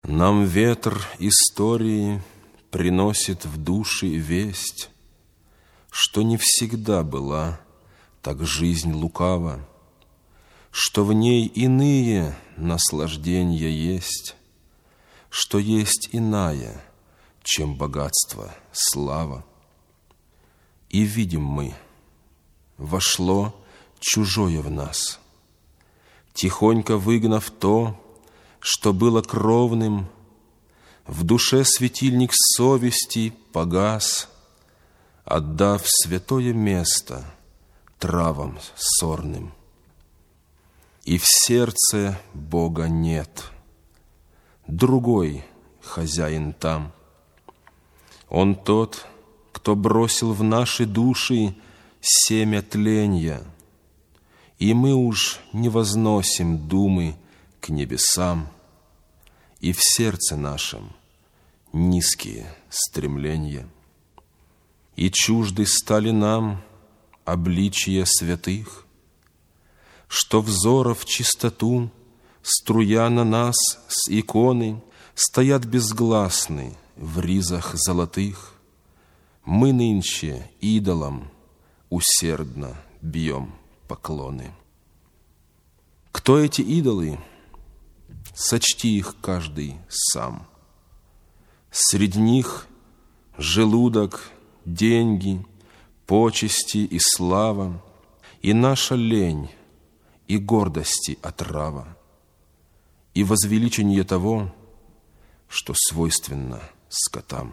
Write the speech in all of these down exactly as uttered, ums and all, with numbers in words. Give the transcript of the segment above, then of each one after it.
Нам ветер истории приносит в души весть, что не всегда была так жизнь лукава, что в ней иные наслаждения есть, что есть иная, чем богатство, слава. И видим мы, вошло чужое в нас, тихонько выгнав то, что было кровным, в душе светильник совести погас, отдав святое место травам сорным. И в сердце Бога нет, другой хозяин там. Он тот, кто бросил в наши души семя тленья, и мы уж не возносим думы к небесам, и в сердце нашем низкие стремления. И чужды стали нам обличия святых, что взоров чистоту, струя на нас с иконы, стоят безгласны в ризах золотых. Мы нынче идолам усердно бьем поклоны. Кто эти идолы? Сочти их каждый сам. Среди них желудок, деньги, почести и слава, и наша лень, и гордости отрава, и возвеличение того, что свойственно скотам.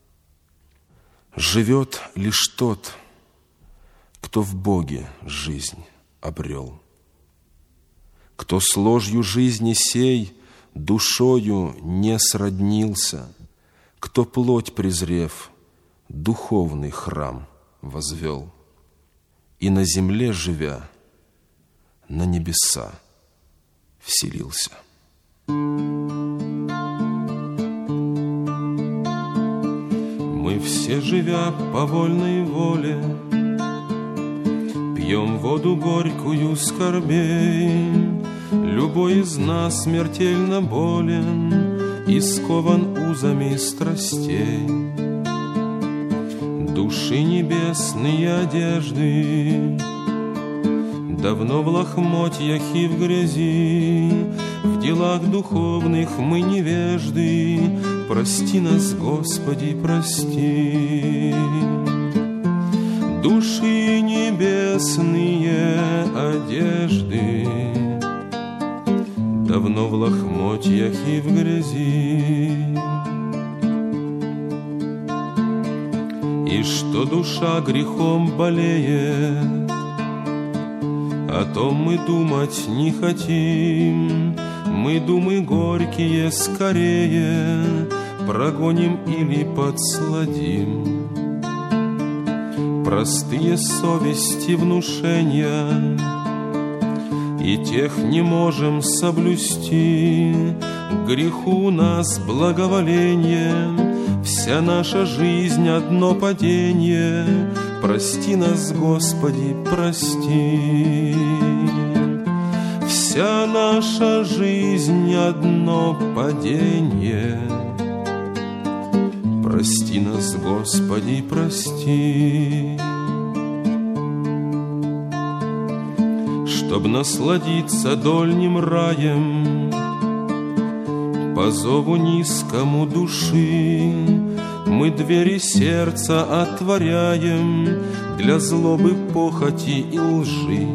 Живет лишь тот, кто в Боге жизнь обрел, кто с ложью жизни сей душою не сроднился, кто, плоть презрев, духовный храм возвел, и на земле живя, на небеса вселился. Мы все, живя по вольной воле, пьем воду горькую скорбей. Любой из нас смертельно болен и скован узами страстей. Души небесные одежды давно в лохмотьях и в грязи, в делах духовных мы невежды. Прости нас, Господи, прости. Души небесные одежды давно в лохмотьях и в грязи. И что душа грехом болеет, о том мы думать не хотим. Мы думы горькие скорее прогоним или подсладим. Простые совести внушения, и тех не можем соблюсти. К греху у нас благоволение, вся наша жизнь одно падение. Прости нас, Господи, прости. Вся наша жизнь одно падение. Прости нас, Господи, прости. Чтоб насладиться дольним раем, по зову низкому души, мы двери сердца отворяем для злобы, похоти и лжи.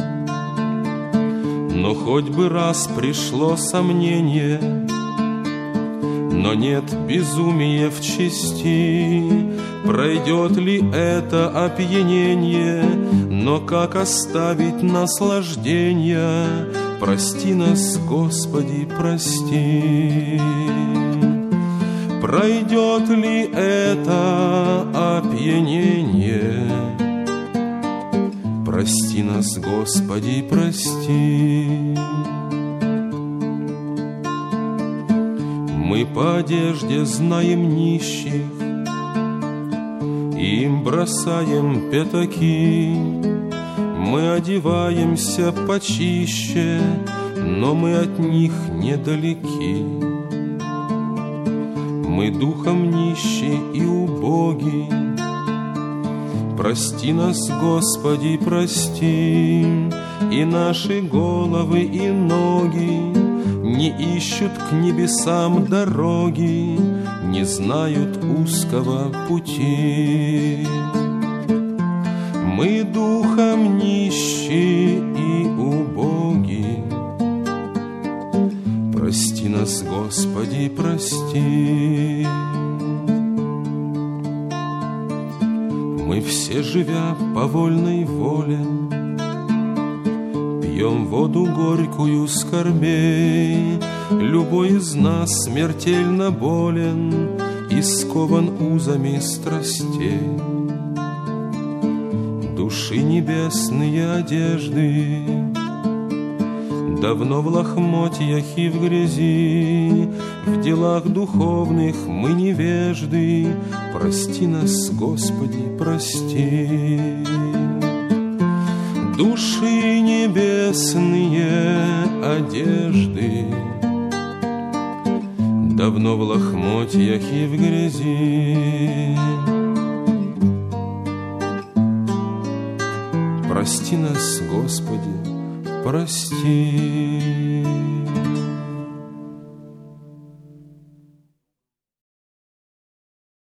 Но хоть бы раз пришло сомнение, но нет безумия в чести. Пройдет ли это опьянение, но как оставить наслаждение? Прости нас, Господи, прости. Пройдет ли это опьянение? Прости нас, Господи, прости. Мы по одежде знаем нищих, им бросаем пятаки. Мы одеваемся почище, но мы от них недалеки. мы духом нищие и убоги. Прости нас, Господи, прости, и наши головы и ноги не ищут к небесам дороги, не знают узкого пути. Мы духом нищие и убоги. Прости нас, Господи, прости. Мы все, живя по вольной воле, пьем воду горькую скорбей. Любой из нас смертельно болен и скован узами страстей. Души небесные одежды давно в лохмотьях и в грязи, в делах духовных мы невежды. Прости нас, Господи, прости. Души небесные одежды давно в лохмотьях и в грязи. Прости нас, Господи, прости.